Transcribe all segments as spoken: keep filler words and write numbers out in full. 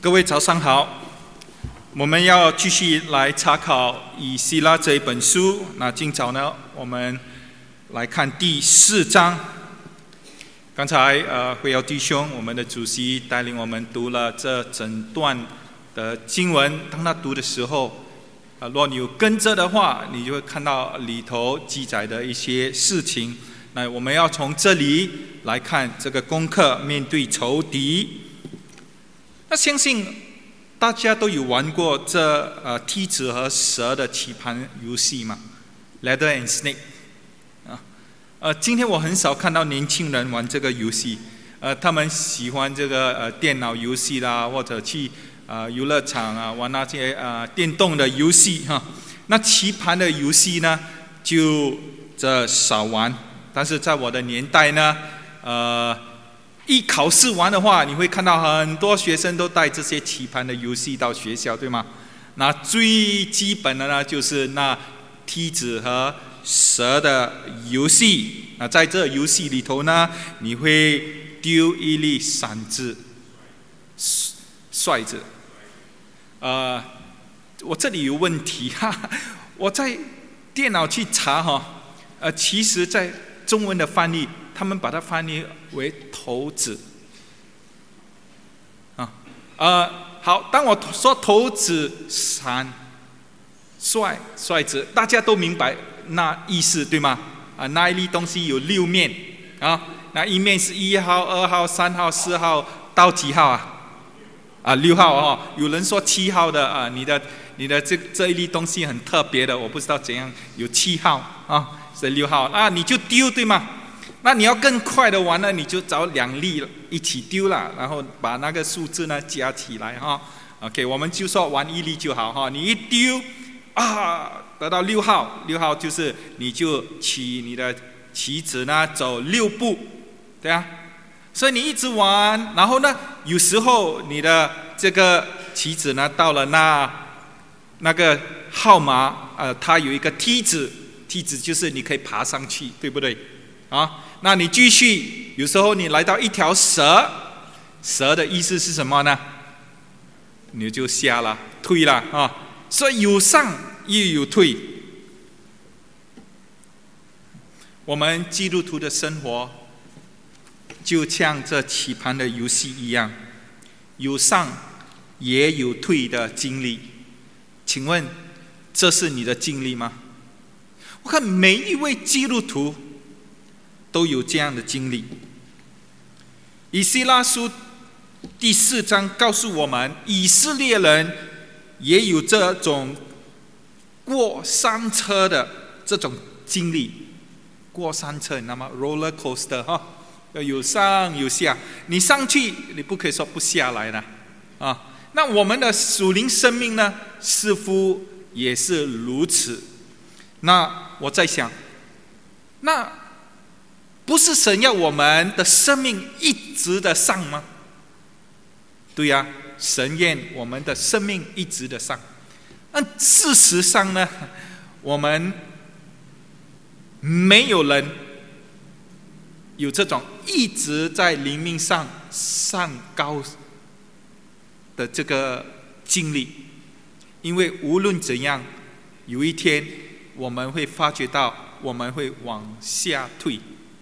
各位早上好，我们要继续来查考以西拉这一本书。那今早呢，我们来看第四章。刚才呃，会友弟兄，我们的主席带领我们读了这整段的经文。当他读的时候，呃，若你有跟着的话，你就会看到里头记载的一些事情。那我们要从这里来看这个功课，面对仇敌。那相信大家都有玩过这呃梯子和蛇的棋盘游戏嘛 ？Ladder and Snake 啊，呃，今天我很少看到年轻人玩这个游戏，呃，他们喜欢这个呃电脑游戏啦，或者去呃游乐场啊玩那些呃电动的游戏哈。那棋盘的游戏呢，就这少玩。但是在我的年代呢，呃。一考试完的话，你会看到很多学生都带这些棋盘的游戏到学校，对吗？那最基本的呢，就是那梯子和蛇的游戏。那在这游戏里头呢，你会丢一粒骰子、骰子。呃，我这里有问题哈，我在电脑去查哈，呃，其实在中文的翻译。他们把它翻译为骰子，啊，呃，好。当我说骰子、骰、骰、骰子，大家都明白那意思对吗？啊，那一粒东西有六面啊，那一面是一号、二号、三号、四号到几号啊？啊，六号哦。有人说七号的啊，你的你的这这一粒东西很特别的，我不知道怎样有七号啊，是六号啊，你就丢对吗？那你要更快的玩呢，你就找两粒一起丢了，然后把那个数字呢加起来哈。OK， 我们就说玩一粒就好哈。你一丢啊，得到六号，六号就是你就起你的棋子呢走六步，对啊。所以你一直玩，然后呢，有时候你的这个棋子呢到了那那个号码，呃，它有一个梯子，梯子就是你可以爬上去，对不对？啊，那你继续，有时候你来到一条蛇，蛇的意思是什么呢？你就下了，退了啊。所以有上又有退。我们基督徒的生活，就像这棋盘的游戏一样，有上也有退的经历。请问，这是你的经历吗？我看每一位基督徒都有这样的经历。以西拉书第四章告诉我们，以色列人也有这种过山车的这种经历。过山车，你知道吗 ？roller coaster 哈，有上有下，你上去你不可以说不下来的啊。那我们的属灵生命呢，似乎也是如此。那我在想，那不是神要我们的生命一直的上吗？对呀、啊，神愿我们的生命一直的上。但事实上呢，我们没有人有这种一直在灵命上上高的这个经历，因为无论怎样，有一天我们会发觉到我们会往下退。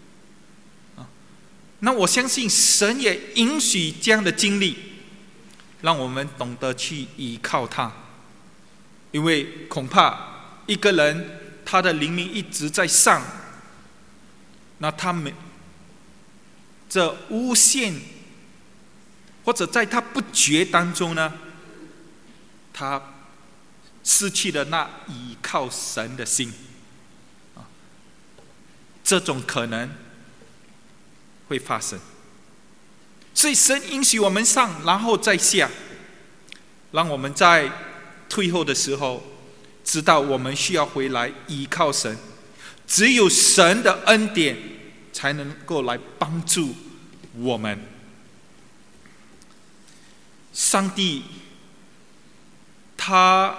那我相信神也允许这样的经历，让我们懂得去依靠他。因为恐怕一个人他的灵命一直在上，那他们这无限，或者在他不觉当中呢，他失去了那依靠神的心。这种可能会发生，所以神允许我们上，然后再下，让我们在退后的时候，知道我们需要回来依靠神。只有神的恩典才能够来帮助我们。上帝他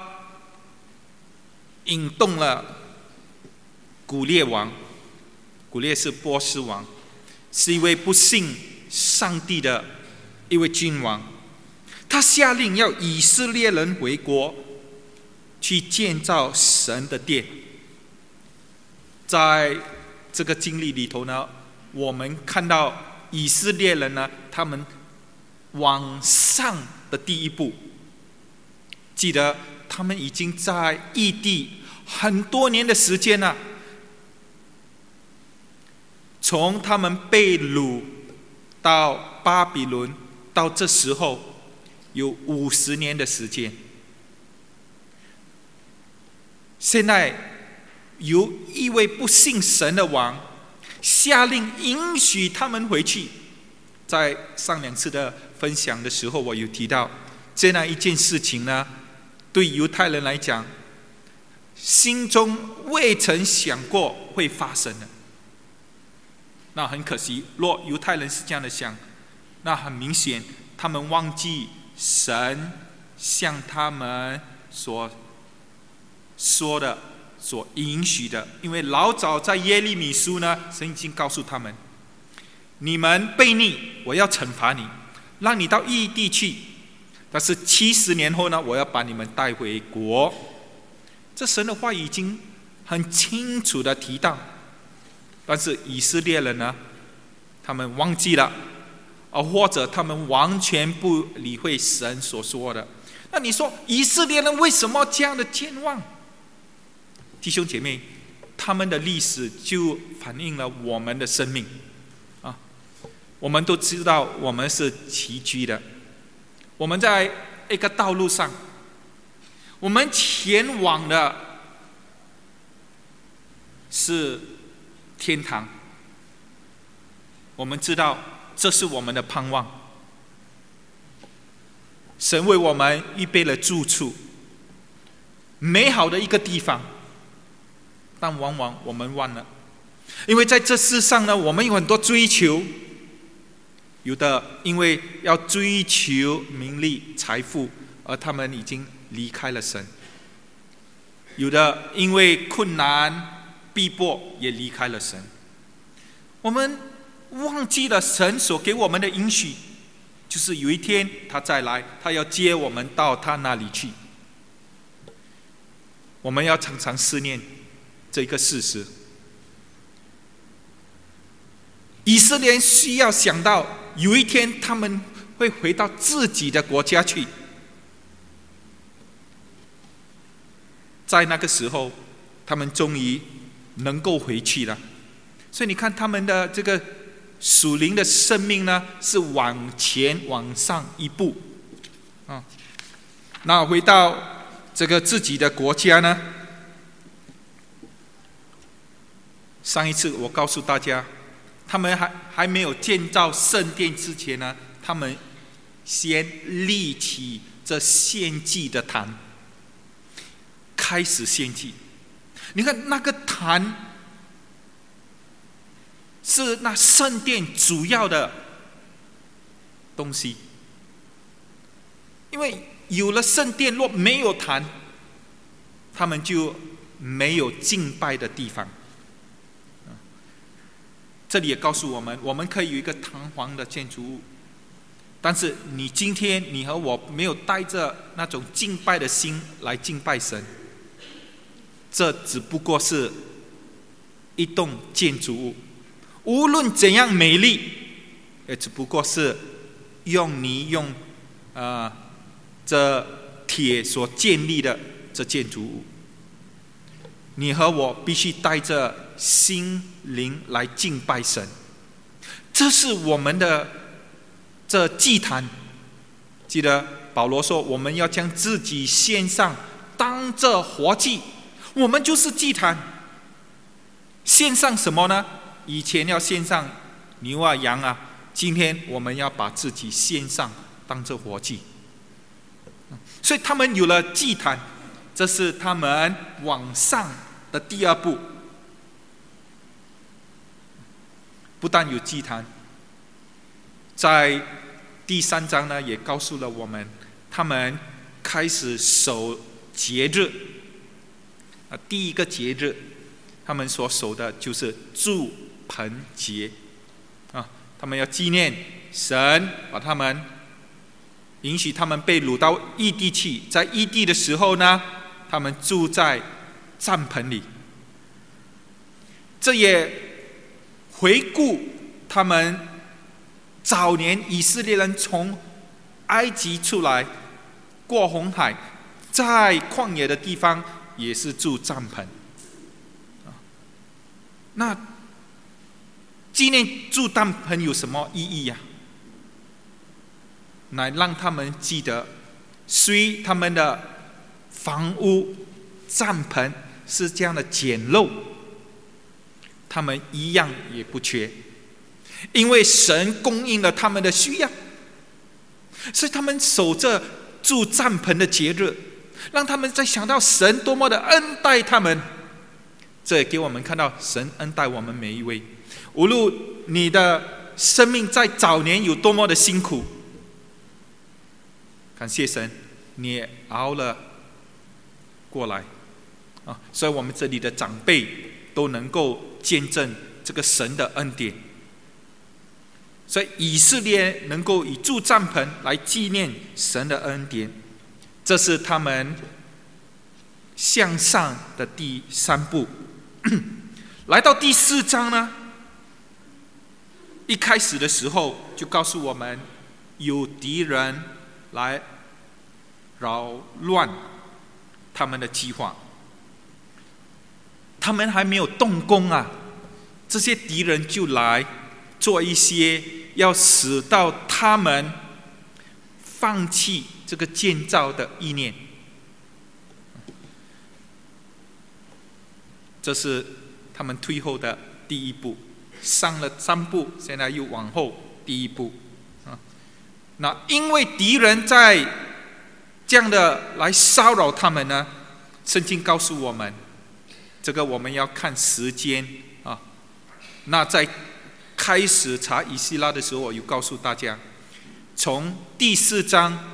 引动了古列王，古列是波斯王，是一位不信上帝的一位君王， 他下令要以色列人回国，去建造神的殿。在这个经历里头呢，我们看到以色列人呢，他们往上的第一步。记得他们已经在异地很多年的时间了，从他们被掳到巴比伦，到这时候有五十年的时间。现在有一位不信神的王下令允许他们回去。在上两次的分享的时候，我有提到这样一件事情呢，对犹太人来讲，心中未曾想过会发生的。那很可惜，若犹太人是这样的想，那很明显他们忘记神向他们所说的、所允许的。因为老早在耶利米书呢，神已经告诉他们，你们悖逆，我要惩罚你，让你到异地去，但是七十年后呢，我要把你们带回国。这神的话已经很清楚的提到，但是以色列人呢，他们忘记了，而或者他们完全不理会神所说的。那你说以色列人为什么这样的健忘？弟兄姐妹，他们的历史就反映了我们的生命啊。我们都知道我们是崎岖的，我们在一个道路上，我们前往的是天堂。我们知道这是我们的盼望，神为我们预备了住处，美好的一个地方。但往往我们忘了，因为在这世上呢，我们有很多追求，有的因为要追求名利财富，而他们已经离开了神；有的因为困难逼迫也离开了神。我们忘记了神所给我们的应许，就是有一天他再来，他要接我们到他那里去。我们要常常思念这个事实。以色列人需要想到有一天他们会回到自己的国家去，在那个时候他们终于能够回去了。所以你看他们的这个属灵的生命呢，是往前往上一步啊。那回到这个自己的国家呢，上一次我告诉大家，他们还还没有建造圣殿之前呢，他们先立起这献祭的坛，开始献祭。你看那个坛是那圣殿主要的东西，因为有了圣殿，若没有坛，他们就没有敬拜的地方。这里也告诉我们，我们可以有一个堂皇的建筑物，但是你今天你和我没有带着那种敬拜的心来敬拜神，这只不过是一栋建筑物，无论怎样美丽，也只不过是用泥用呃这铁所建立的这建筑物。你和我必须带着心灵来敬拜神，这是我们的这祭坛。记得保罗说，我们要将自己献上，当这活祭。我们就是祭坛。献上什么呢？以前要献上牛啊羊啊，今天我们要把自己献上，当这活祭。所以他们有了祭坛，这是他们往上的第二步。不但有祭坛，在第三章呢，也告诉了我们，他们开始守节日。啊，第一个节日，他们所守的就是住棚节。啊，他们要纪念神把他们允许他们被掳到异地去。在异地的时候呢，他们住在帐篷里。这也回顾他们早年以色列人从埃及出来，过红海，在旷野的地方也是住帐篷。那纪念住帐篷有什么意义呀？来让他们记得，虽他们的房屋帐篷是这样的简陋，他们一样也不缺，因为神供应了他们的需要，所以他们守着住帐篷的节日，让他们在想到神多么的恩待他们。这也给我们看到神恩待我们每一位，无论你的生命在早年有多么的辛苦，感谢神，你也熬了过来啊！所以我们这里的长辈都能够见证这个神的恩典。所以以色列能够以住帐篷来纪念神的恩典，这是他们向上的第三步。来到第四章呢，一开始的时候就告诉我们，有敌人来扰乱他们的计划。他们还没有动工啊，这些敌人就来做一些要使到他们放弃这个建造的意念。这是他们退后的第一步，上了三步，现在又往后第一步啊。那因为敌人在这样的来骚扰他们呢，圣经告诉我们，这个我们要看时间啊。那在开始查以西拉的时候，我有告诉大家，从第四章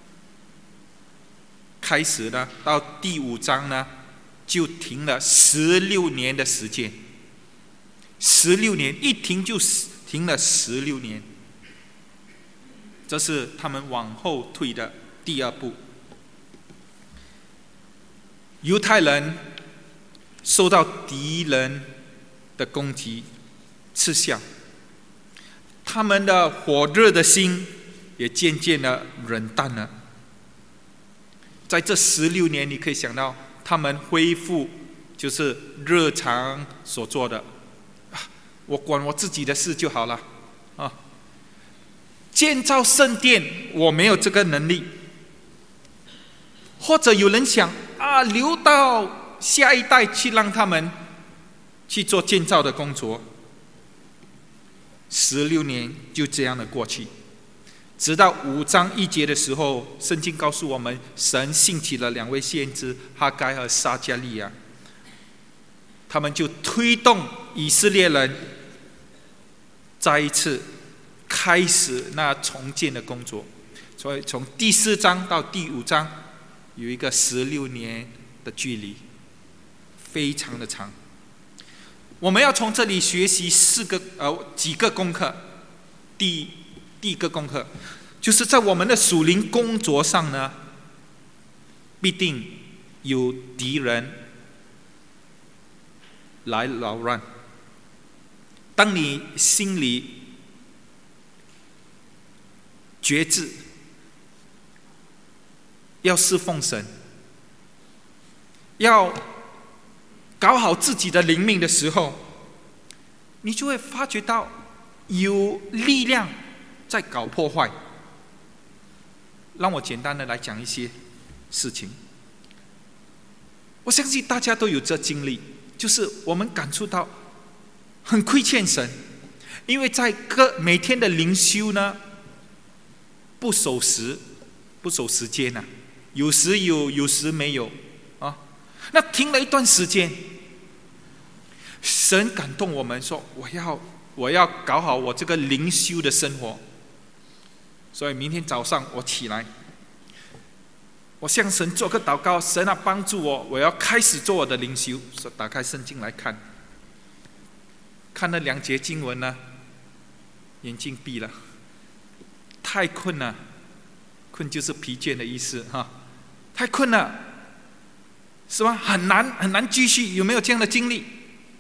开始呢，到第五章呢，就停了十六年的时间。十六年一停就停了十六年，这是他们往后退的第二步。犹太人受到敌人的攻击吃相，他们的火热的心也渐渐的冷淡了。在这十六年，你可以想到他们恢复就是日常所做的，啊，我管我自己的事就好了啊。建造圣殿我没有这个能力，或者有人想啊，留到下一代去让他们去做建造的工作。十六年就这样的过去，直到五章一节的时候，圣经告诉我们，神兴起了两位先知哈该和撒迦利亚，他们就推动以色列人再一次开始那重建的工作。所以从第四章到第五章有一个十六年的距离，非常的长。我们要从这里学习四个呃几个功课。第第一个功课，就是在我们的属灵工作上呢，必定有敌人来扰乱。当你心里决志要侍奉神，要搞好自己的灵命的时候，你就会发觉到有力量在搞破坏。让我简单的来讲一些事情。我相信大家都有这经历，就是我们感触到很亏欠神，因为在各每天的灵修呢，不守时，不守时间啊，有时有，有时没有啊。那停了一段时间，神感动我们说，我要我要搞好我这个灵修的生活。所以明天早上我起来，我向神做个祷告，神啊帮助我，我要开始做我的灵修。所以打开圣经来看，看了两节经文呢，眼睛闭了，太困了， 困就是疲倦的意思哈，太困了，是吧？很难很难继续，有没有这样的经历？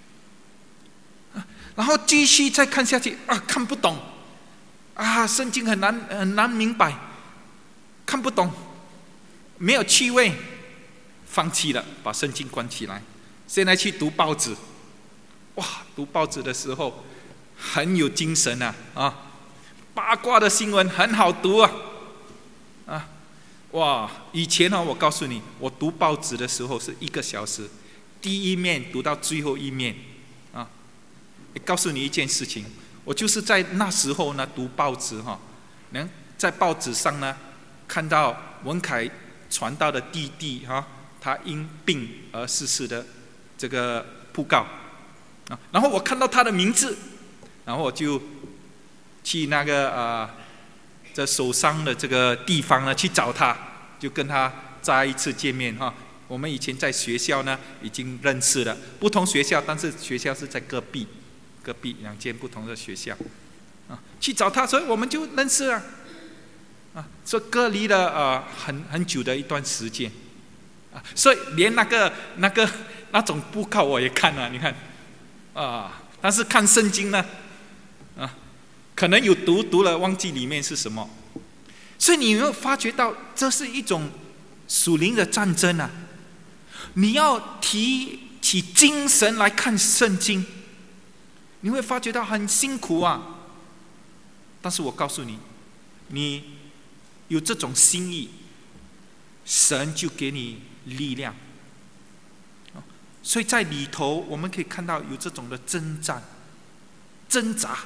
然后继续再看下去啊，看不懂啊，圣经很难很难明白，看不懂，没有趣味，放弃了，把圣经关起来。现在去读报纸，哇，读报纸的时候很有精神啊啊，八卦的新闻很好读啊啊，哇！以前呢、哦，我告诉你，我读报纸的时候是一个小时，第一面读到最后一面啊。告诉你一件事情，我就是在那时候呢读报纸哈，能在报纸上呢看到文凯传道的弟弟哈，他因病而逝世的这个布告啊，然后我看到他的名字，然后我就去那个呃这受伤的这个地方呢去找他，就跟他再一次见面哈。我们以前在学校呢已经认识了，不同学校，但是学校是在隔壁。隔壁两间不同的学校，啊，去找他，所以我们就认识了，啊，所以隔离了呃很很久的一段时间，啊，所以连那个那个那种布告我也看了，你看，啊，但是看圣经呢，啊，可能有读读了忘记里面是什么，所以你有没有发觉到这是一种属灵的战争啊？你要提起精神来看圣经。你会发觉到很辛苦啊，但是我告诉你，你有这种心意，神就给你力量。所以在里头，我们可以看到有这种的征战、挣扎。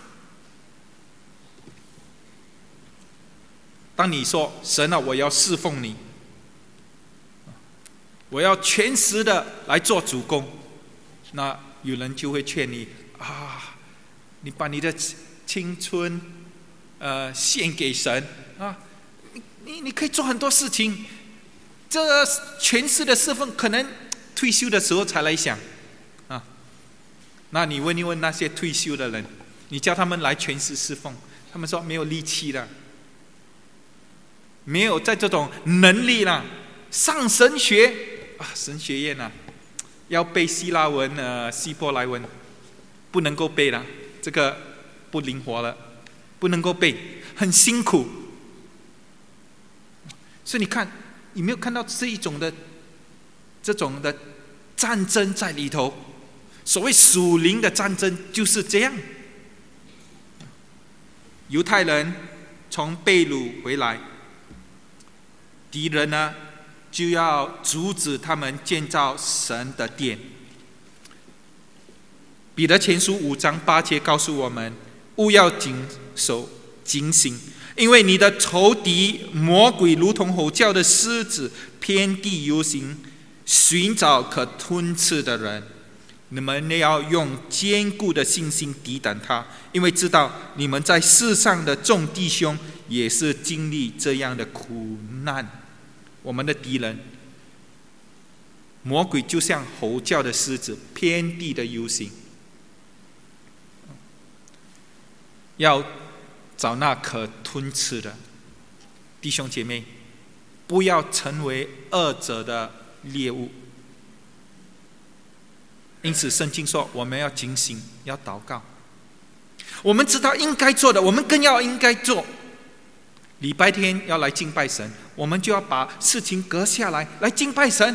当你说神啊，我要侍奉你，我要全时的来做主工，那有人就会劝你啊，你把你的青春呃献给神啊，你你你可以做很多事情，这全时的侍奉可能退休的时候才来想啊。那你问一问那些退休的人，你叫他们来全时侍奉，他们说没有力气了，没有在这种能力了。上神学啊，神学院啊，要背希腊文呃希伯来文，不能够背了，这个不灵活了，不能够背，很辛苦。所以你看，你没有看到这一种的这种的战争在里头？所谓属灵的战争就是这样。犹太人从被掳回来，敌人呢就要阻止他们建造神的殿。彼得前书五章八节告诉我们，务要谨守警醒，因为你的仇敌魔鬼如同吼叫的狮子，遍地游行，寻找可吞吃的人。你们要用坚固的信心抵挡他，因为知道你们在世上的众弟兄也是经历这样的苦难。我们的敌人魔鬼就像吼叫的狮子，遍地的游行，要找那可吞吃的。弟兄姐妹，不要成为恶者的猎物。因此圣经说我们要警醒，要祷告。我们知道应该做的，我们更要应该做。礼拜天要来敬拜神，我们就要把事情隔下来，来敬拜神。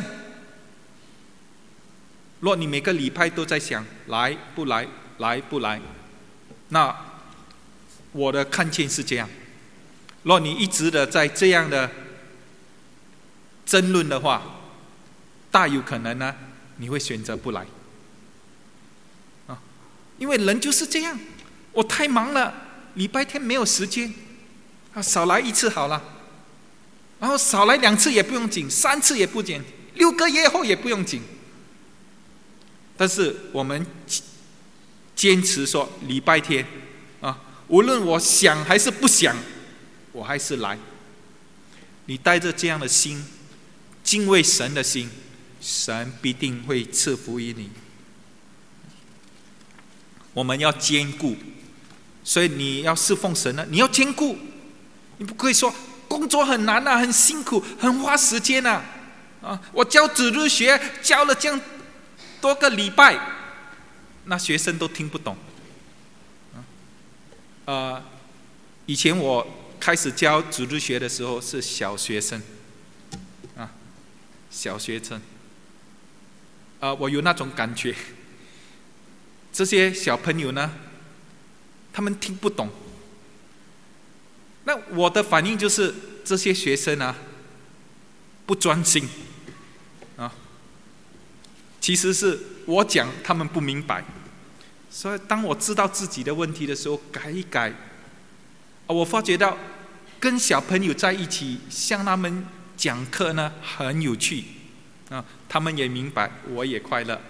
若你每个礼拜都在想来不来，来不来，那我的看见是这样。若你一直的在这样的争论的话，大有可能呢，你会选择不来。啊，因为人就是这样，我太忙了，礼拜天没有时间，啊，少来一次好了，然后少来两次也不用紧，三次也不紧，六个月后也不用紧。但是我们坚持说礼拜天啊，无论我想还是不想，我还是来。你带着这样的心，敬畏神的心，神必定会赐福于你。我们要坚固，所以你要侍奉神呢，你要坚固，你不可以说工作很难啊，很辛苦，很花时间啊，啊，我教主日学教了这样多个礼拜，那学生都听不懂。呃，以前我开始教主日学的时候是小学生，啊，小学生，呃，我有那种感觉，这些小朋友呢，他们听不懂。那我的反应就是，这些学生啊，不专心，啊，其实是我讲他们不明白，所以当我知道自己的问题的时候，改一改，啊，我发觉到跟小朋友在一起，向他们讲课呢很有趣，啊，他们也明白，我也快乐，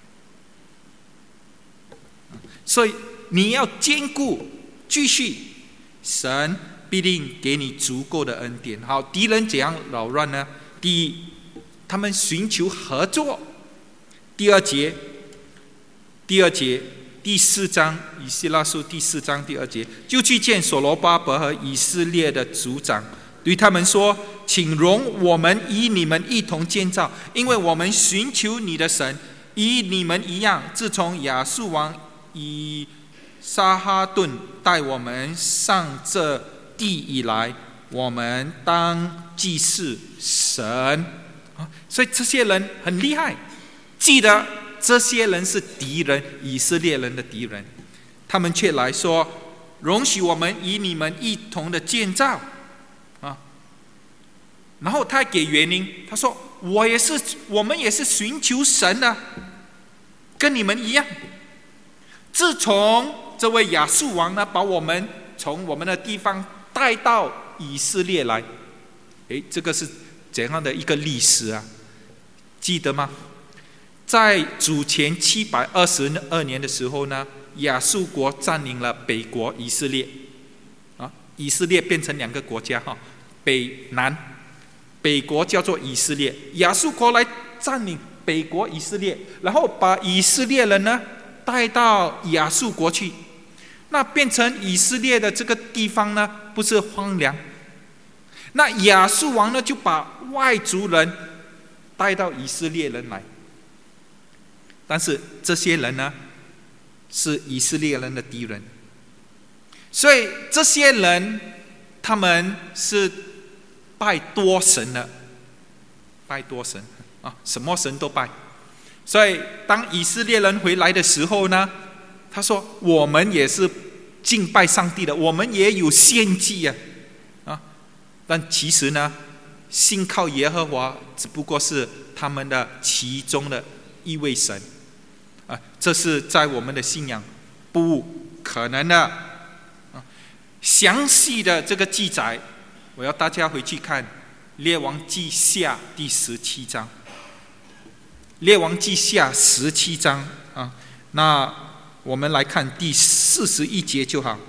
所以你要兼顾，继续，神必定给你足够的恩典。好，敌人怎样扰乱呢？第一，他们寻求合作。第二节，第二节，第四章以西拉书第四章第二节，就去见所罗巴伯和以色列的族长，对他们说：“请容我们与你们一同建造，因为我们寻求你的神，与你们一样。自从亚述王以沙哈顿带我们上这地以来，我们当祭祀神。”啊，所以这些人很厉害。记得这些人是敌人，以色列人的敌人，他们却来说：“容许我们与你们一同的建造。”啊，然后他还给原因，他说：“我也是，我们也是寻求神的，跟你们一样。自从这位亚述王呢，把我们从我们的地方带到以色列来，诶，这个是怎样的一个历史啊？记得吗？在主前七百二十二年的时候呢，亚述国占领了北国以色列，啊，以色列变成两个国家哈，北南，北国叫做以色列，亚述国来占领北国以色列，然后把以色列人呢带到亚述国去，那变成以色列的这个地方呢，不是荒凉？那亚述王呢，就把外族人带到以色列人来。但是这些人呢，是以色列人的敌人，所以这些人他们是拜多神的，拜多神啊，什么神都拜。所以当以色列人回来的时候呢，他说：“我们也是敬拜上帝的，我们也有献祭啊，啊！”但其实呢，信靠耶和华只不过是他们的其中的一位神。啊，这是在我们的信仰不可能的。啊，详细的这个记载，我要大家回去看《列王记下》第十七章，《列王记下》十七章啊。那我们来看第四十一节就好，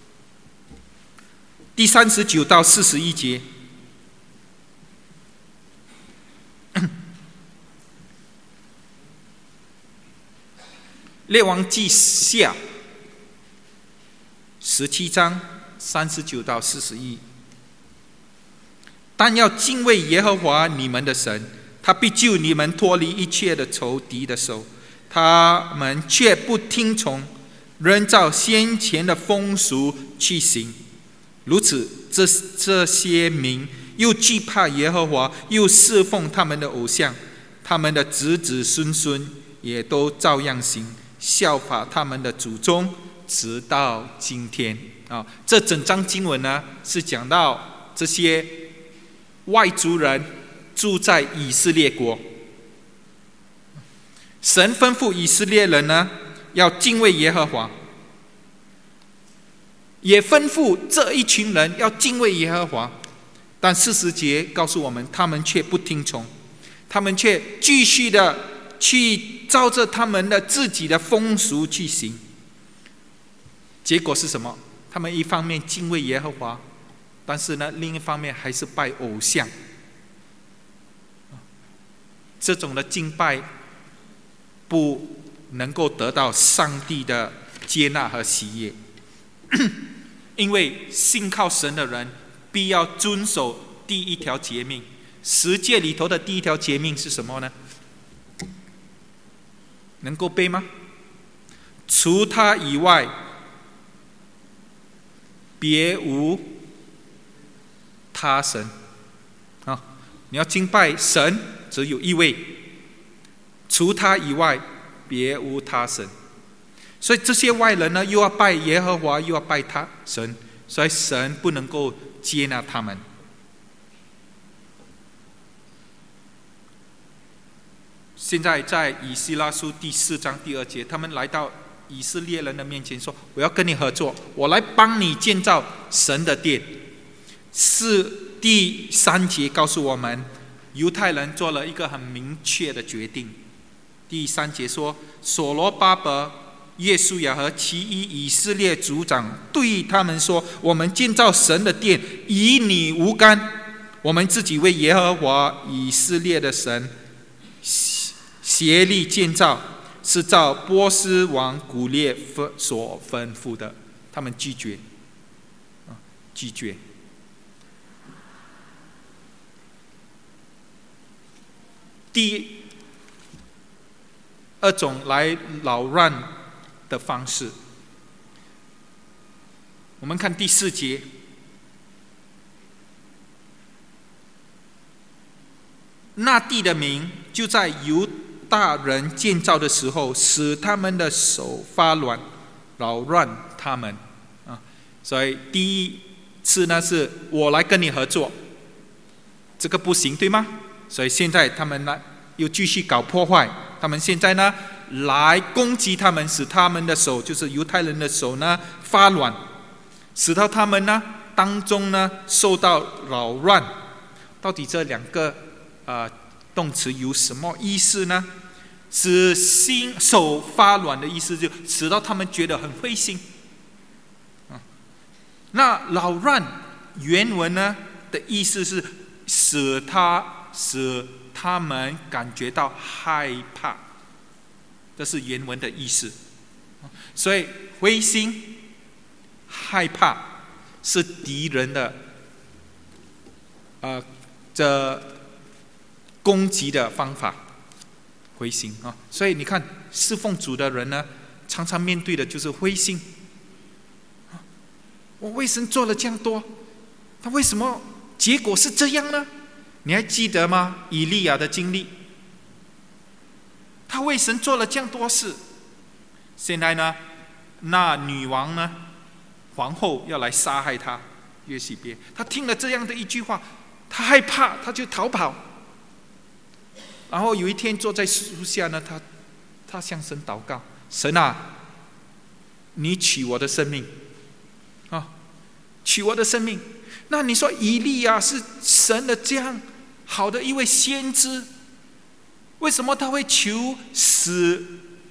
第三十九到四十一节。列王记下十七章三十九到四十一，但要敬畏耶和华你们的神，他必救你们脱离一切的仇敌的手。他们却不听从，仍照先前的风俗去行。如此，这这些民又惧怕耶和华，又侍奉他们的偶像，他们的子子孙孙也都照样行，效法他们的祖宗，直到今天。啊，这整章经文呢，是讲到这些外族人住在以色列国，神吩咐以色列人呢，要敬畏耶和华，也吩咐这一群人要敬畏耶和华。但四十节告诉我们，他们却不听从，他们却继续的去照着他们的自己的风俗去行。结果是什么？他们一方面敬畏耶和华，但是呢，另一方面还是拜偶像。这种的敬拜不能够得到上帝的接纳和喜悦，因为信靠神的人必要遵守第一条诫命。十诫里头的第一条诫命是什么呢？能够背吗？除他以外，别无他神。啊，你要敬拜神，只有一位，除他以外，别无他神。所以这些外人呢，又要拜耶和华，又要拜他神，所以神不能够接纳他们。现在在以西拉书第四章第二节，他们来到以色列人的面前说：“我要跟你合作，我来帮你建造神的殿。”是第三节告诉我们，犹太人做了一个很明确的决定。第三节说：“所罗巴伯、约书亚和其余以色列族长对他们说：我们建造神的殿，与你无干。我们自己为耶和华以色列的神协力建造，是照波斯王古列所吩咐的。”他们拒绝，拒绝。第二种来扰乱的方式，我们看第四节。那地的民就在犹大人建造的时候，使他们的手发软，扰乱他们。啊，所以第一次呢，是我来跟你合作，这个不行，对吗？所以现在他们呢又继续搞破坏，他们现在呢来攻击他们，使他们的手，就是犹太人的手呢发软，使到他们呢当中呢受到扰乱。到底这两个呃动词有什么意思呢？使心手发软的意思，就使到他们觉得很灰心。啊，那扰乱原文呢的意思是使他使他们感觉到害怕，这是原文的意思。所以灰心、害怕是敌人的呃这攻击的方法。灰心啊，所以你看侍奉主的人呢，常常面对的就是灰心。我为神做了这样多，他为什么结果是这样呢？你还记得吗？以利亚的经历，他为神做了这样多事，现在呢，那女王呢，皇后要来杀害他，约西别，他听了这样的一句话，他害怕，他就逃跑。然后有一天坐在树下呢，他他向神祷告：神啊，你取我的生命，啊，取我的生命。那你说以利亚是神的这样好的一位先知，为什么他会求死？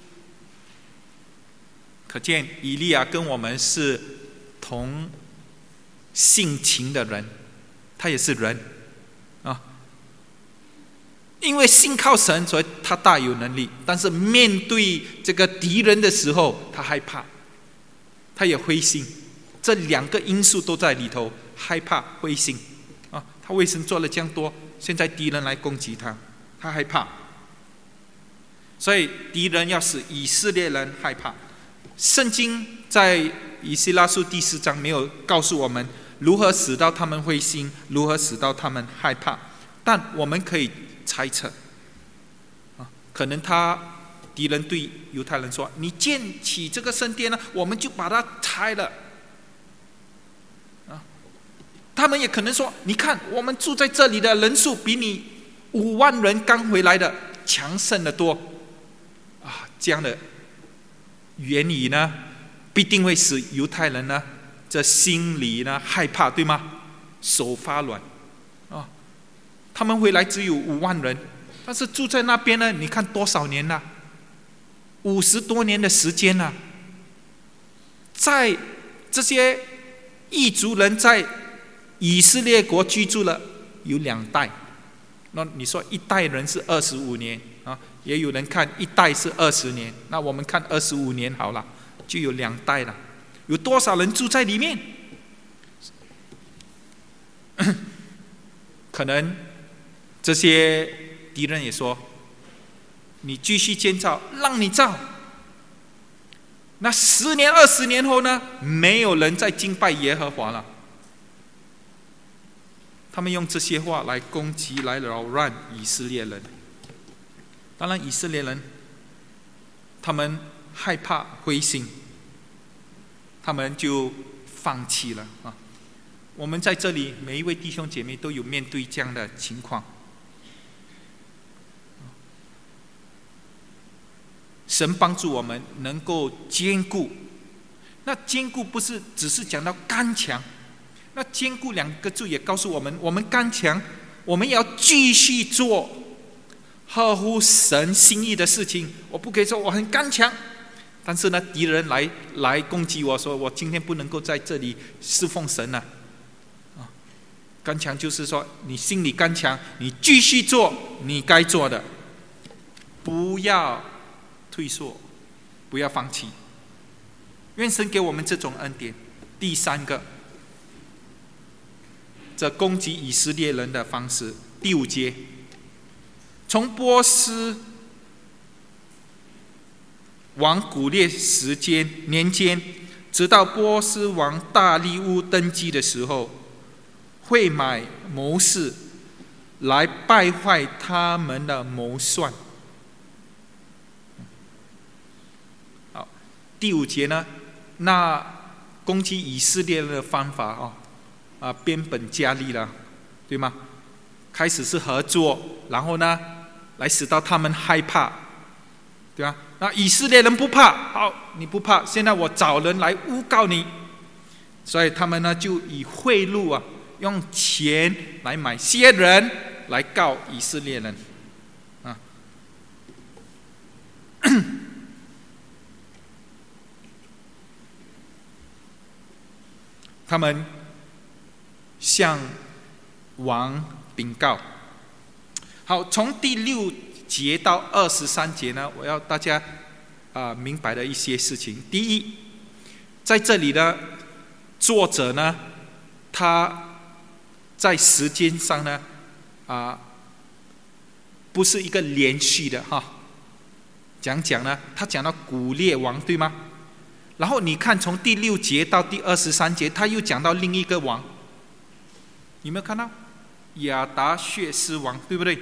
可见以利亚跟我们是同性情的人，他也是人啊。因为信靠神，所以他大有能力，但是面对这个敌人的时候，他害怕，他也灰心，这两个因素都在里头，害怕、灰心啊。他为神做了这样多，现在敌人来攻击他，他害怕，所以敌人要使以色列人害怕。圣经在以西拉书第四章没有告诉我们如何使到他们灰心，如何使到他们害怕，但我们可以猜测，啊，可能他敌人对犹太人说：“你建起这个圣殿呢，我们就把它拆了。”啊，他们也可能说：“你看，我们住在这里的人数比你五万人刚回来的强盛得多。”啊，这样的言语呢，必定会使犹太人呢，这心里呢害怕，对吗？手发软，啊。他们回来只有五万人，但是住在那边呢，你看多少年了？五十多年的时间了。在这些异族人在以色列国居住了有两代，那你说一代人是二十五年啊？也有人看一代是二十年，那我们看二十五年好了，就有两代了。有多少人住在里面？ 可能这些敌人也说：“你继续建造，让你造。那十年、二十年后呢？没有人再敬拜耶和华了。”他们用这些话来攻击、来扰乱以色列人。当然，以色列人他们害怕、灰心，他们就放弃了啊。我们在这里每一位弟兄姐妹都有面对这样的情况。神帮助我们能够坚固，那坚固不是只是讲到刚强，那坚固两个字也告诉我们，我们刚强，我们也要继续做合乎神心意的事情。我不可以说我很刚强，但是呢，敌人来来攻击我说我今天不能够在这里侍奉神了。啊，刚强就是说你心里刚强，你继续做你该做的，不要退缩，不要放弃。愿神给我们这种恩典。第三个，这攻击以色列人的方式，第五节，从波斯王古列时间年间，直到波斯王大利乌登基的时候，会买谋士来败坏他们的谋算。好，第五节呢，那攻击以色列人的方法哦，啊，变本加厉了，对吗？开始是合作，然后呢，来使到他们害怕，对吧？那以色列人不怕，好，你不怕，现在我找人来诬告你，所以他们呢就以贿赂啊，用钱来买些人来告以色列人，啊，他们向王禀告。好，从第六节到二十三节呢，我要大家啊、呃、明白的一些事情。第一，在这里呢，作者呢，他在时间上呢，啊、呃，不是一个连续的哈。讲讲呢，他讲到古列王，对吗？然后你看，从第六节到第二十三节，他又讲到另一个王，有没有看到？亚达薛斯王，对不对？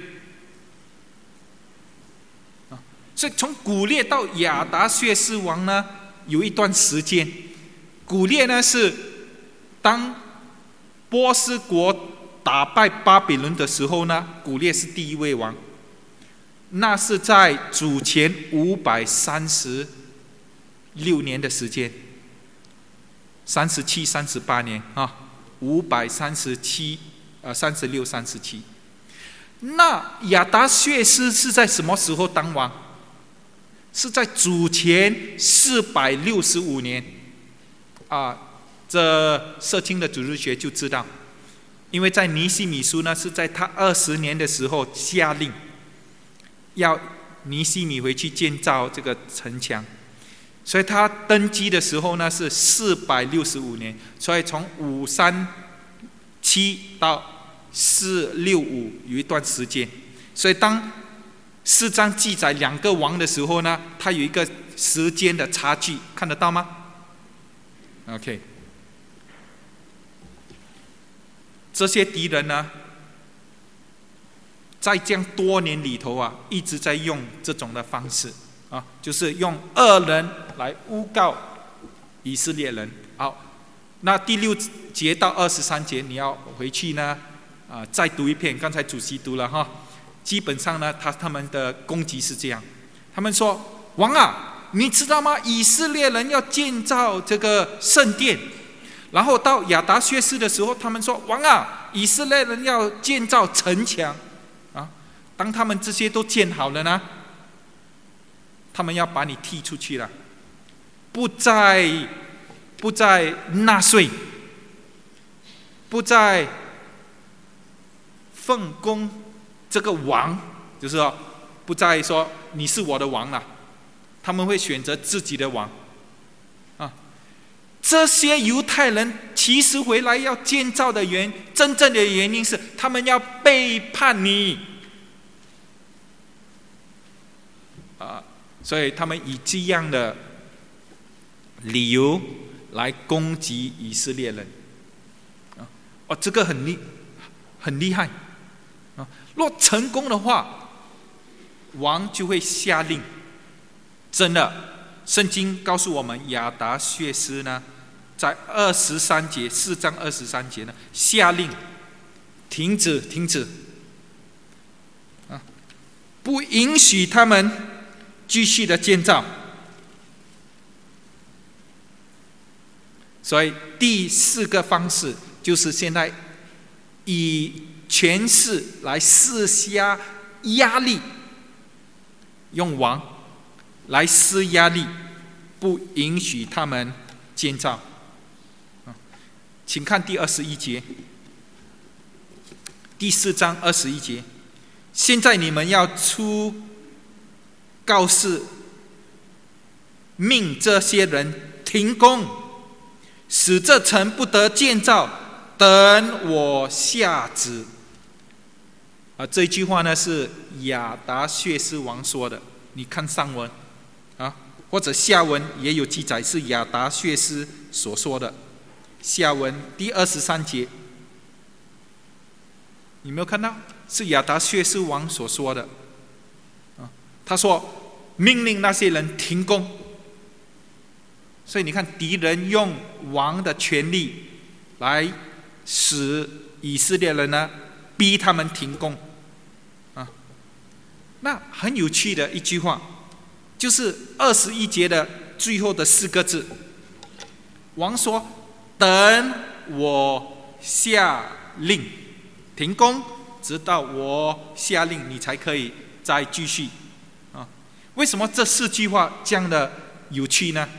啊，所以从古列到亚达薛斯王呢，有一段时间。古列呢是当波斯国打败巴比伦的时候呢，古列是第一位王。那是在主前五百三十六年的时间，三十七、三十八年啊，五百三十七。呃，三十六、三十七。那亚达薛斯是在什么时候当王？是在主前四百六十五年。啊，这社青的主日学就知道，因为在尼希米书呢，是在他二十年的时候下令，要尼希米回去建造这个城墙，所以他登基的时候呢是四百六十五年，所以从五三。七到四六五有一段时间，所以当四章记载两个王的时候呢，它有一个时间的差距，看得到吗 ？OK， 这些敌人呢，在这样多年里头啊，一直在用这种的方式啊，就是用恶人来诬告以色列人。好。那第六节到二十三节，你要回去呢，啊、呃，再读一遍。刚才主席读了哈，基本上呢，他他们的攻击是这样，他们说：“王啊，你知道吗？以色列人要建造这个圣殿，然后到亚达薛斯的时候，他们说：王啊，以色列人要建造城墙，啊，当他们这些都建好了呢，他们要把你踢出去了，不再。”不再纳税，不再奉公这个王，就是说，不再说你是我的王了，他们会选择自己的王。啊，这些犹太人其其实回来要建造的原真正的原因是他们要背叛你啊，所以他们以这样的理由来攻击以色列人啊，哦，这个很厉很厉害啊！若成功的话，王就会下令，真的。圣经告诉我们，亚达薛斯呢，在二十三节四章二十三节呢，下令停止停止啊，不允许他们继续的建造。所以第四个方式就是现在以权势来施加压力，用王来施压力，不允许他们建造。请看第二十一节，第四章二十一节。现在你们要出告示，命这些人停工，使这城不得建造，等我下旨。啊，这句话呢是亚达薛斯王说的，你看上文啊，或者下文也有记载，是亚达薛斯所说的。下文第二十三节，你没有看到？是亚达薛斯王所说的。啊，他说命令那些人停工。所以你看，敌人用王的权力来使以色列人呢，逼他们停工。啊，那很有趣的一句话，就是二十一节的最后的四个字，王说：“等我下令停工，直到我下令，你才可以再继续。”啊，为什么这四句话这样的有趣呢？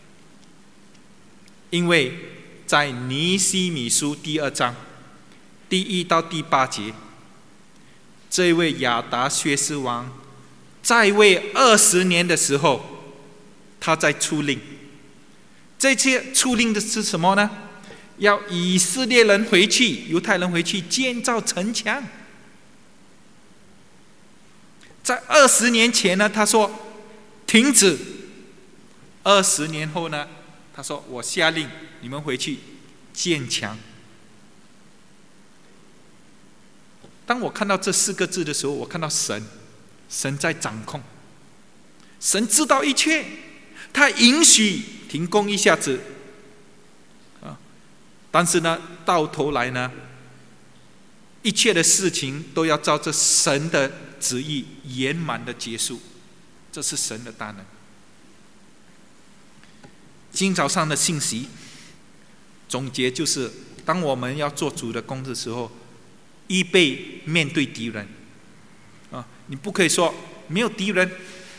因为在尼希米书第二章第一到第八节，这位亚达薛斯王在位二十年的时候，他在出令。这次出令的是什么呢？要以色列人回去，犹太人回去建造城墙。在二十年前呢，他说停止；二十年后呢，他说我下令你们回去建墙。当我看到这四个字的时候，我看到神，神在掌控，神知道一切，他允许停工一下子，啊，但是呢，到头来呢，一切的事情都要照着神的旨意圆满的结束，这是神的大能。今早上的信息总结就是：当我们要做主的工的时候，预备面对敌人啊！你不可以说没有敌人，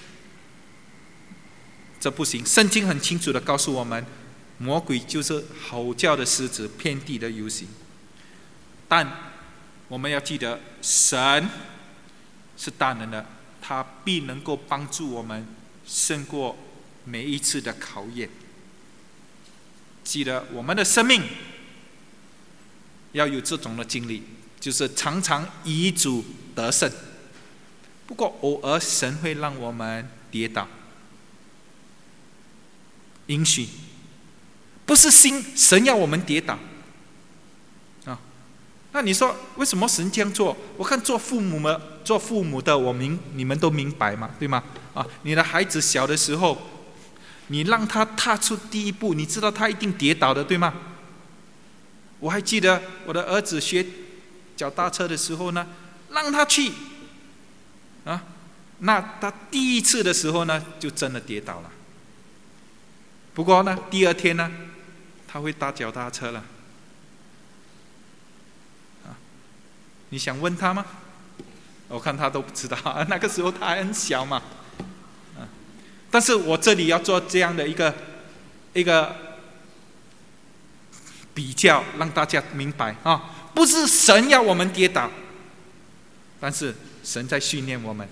这不行。圣经很清楚的告诉我们，魔鬼就是吼叫的狮子，遍地的游行。但我们要记得，神是大能的，他必能够帮助我们胜过每一次的考验。记得我们的生命要有这种的经历，就是常常以主得胜。不过偶尔神会让我们跌倒，允许，不是心神要我们跌倒啊。那你说为什么神这样做？我看做父母们做父母的，我明你们都明白嘛，对吗？啊，你的孩子小的时候，你让他踏出第一步，你知道他一定跌倒的，对吗？我还记得我的儿子学脚踏车的时候呢，让他去啊，那他第一次的时候呢，就真的跌倒了。不过呢，第二天呢，他会搭脚踏车了。啊，你想问他吗？我看他都不知道，那个时候他还很小嘛。但是我这里要做这样的一个一个比较，让大家明白啊，不是神要我们跌倒，但是神在训练我们，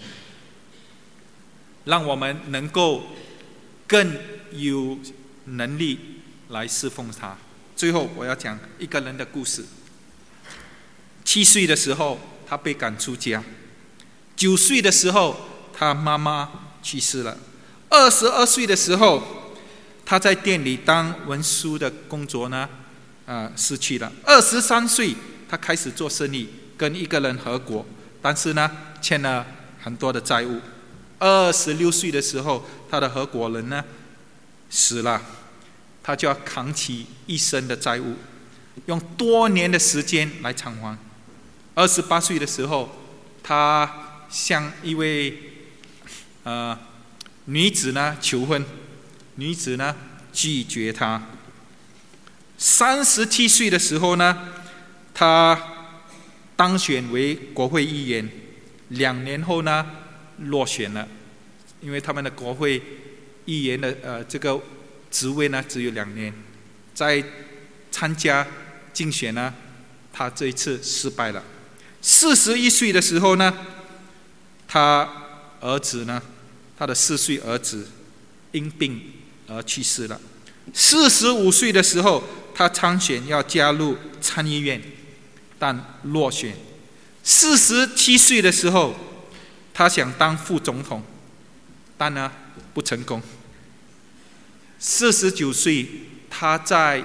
让我们能够更有能力来侍奉他。最最后我要讲一个人的故事。七岁的时候，他被赶出家；九岁的时候，他妈妈去世了；二十二岁的时候，他在店里当文书的工作呢，呃，失去了；二十三岁，他开始做生意，跟一个人合伙，但是呢，欠了很多的债务。二十六岁的时候，他的合伙人呢死了，他就要扛起一生的债务，用多年的时间来偿还。二十八岁的时候，他向一位呃女子呢求婚，女子呢拒绝他。三十七岁的时候呢，他当选为国会议员，两年后呢落选了，因为他们的国会议员的呃这个职位呢只有两年，在参加竞选呢，他这一次失败了。四十一岁的时候呢，他儿子呢，他的四岁儿子因病而去世了。四十五岁的时候，他参选要加入参议院，但落选。四十七岁的时候，他想当副总统，但呢不成功。四十九岁，他在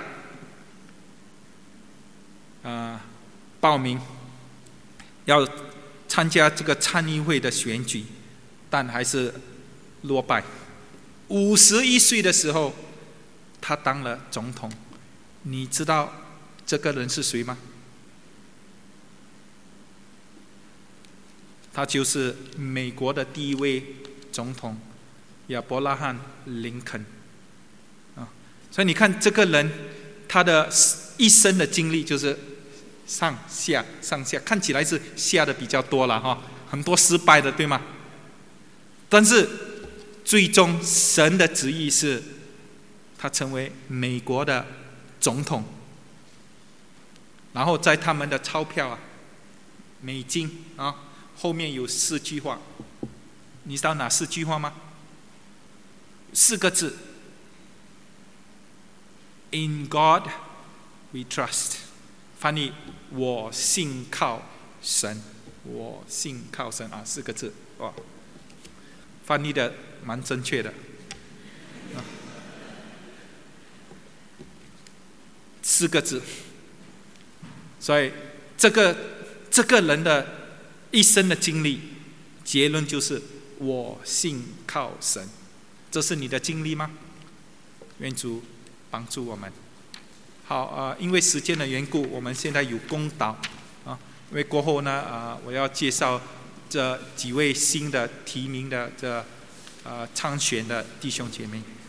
呃报名要参加这个参议会的选举，但还是落败。五十一岁的时候，他当了总统。你知道这个人是谁吗？他就是美国的第一位总统亚伯拉罕·林肯啊。所以你看这个人，他的一生的经历就是上下上下，看起来是下的比较多了哈，很多失败的，对吗？但是最终神的旨意是，他成为美国的总统。然后在他们的钞票啊，美金啊，后面有四句话，你知道哪四句话吗？四个字 ：In God we trust。翻译：我信靠神，我信靠神啊，四个字哇，翻译的蛮正确的。啊、四个字，所以这个这个人的一生的经历，结论就是我信靠神。这是你的经历吗？愿主帮助我们。好，呃，因为时间的缘故，我们现在有公道啊。因为过后呢，啊、呃，我要介绍这几位新的提名的这呃参选的弟兄姐妹。